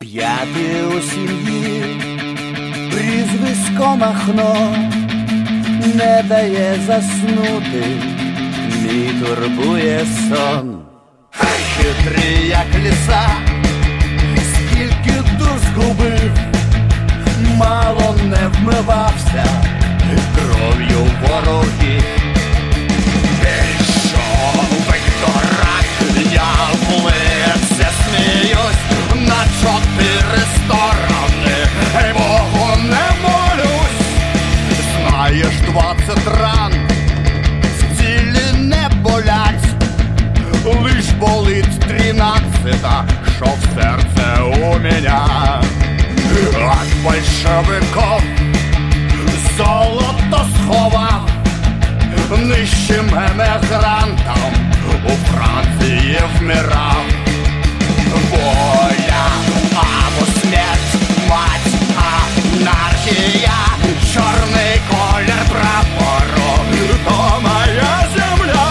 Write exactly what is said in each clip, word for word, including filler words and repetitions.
П'ятий у сім'ї, прізвисько Махно, не дає заснути, мій турбує сон. Хитрий, як ліса, скільки душ згубив, мало не вмивався кров'ю ворогів. Пішовий дурак, я в лице сміюсь на чотири сторони, й Богу не молюсь. Знаєш, двадцять ран в тілі не болять, лиш болить тринадцята, що в серце у меня. От большевиков золото сховав нищим емігрантам, у Франції вмирав. Воля або смерть, мать, анархія, чорний колір прапору, то моя земля.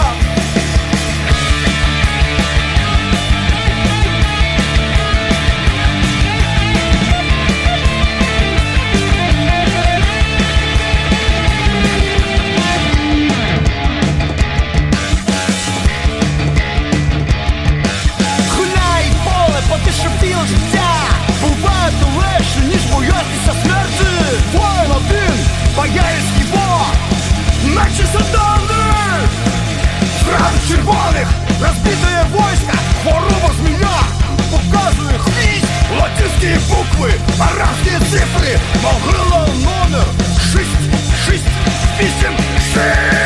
Потишепіло життя, буває то легше, ніж боятися смерті. Воїн один, боярський бог, наче сатани. Фраз червоних розбитає войска, хвороба змія, показує хвіст, латинські букви, арабські цифри, могила номер шість, шість, вісім, шість.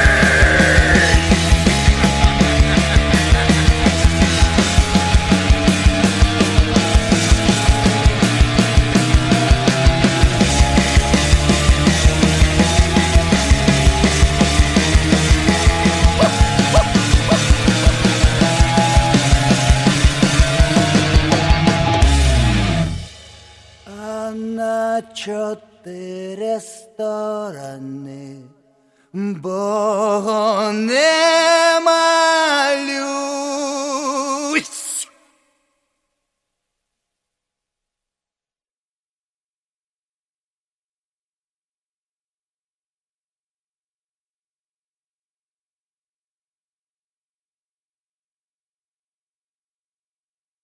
На чотири сторони Бога не